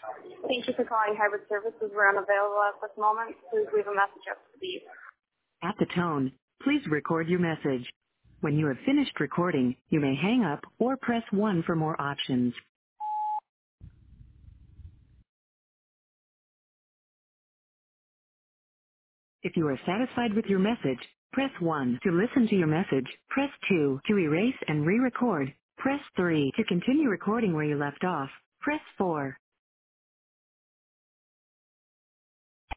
Thank you for calling Hybrid Services. We're unavailable at this moment. Please leave a message after the beep. At the tone, please record your message. When you have finished recording, you may hang up or press 1 for more options. If you are satisfied with your message, press 1 to listen to your message. Press 2 to erase and re-record. Press 3 to continue recording where you left off. Press 4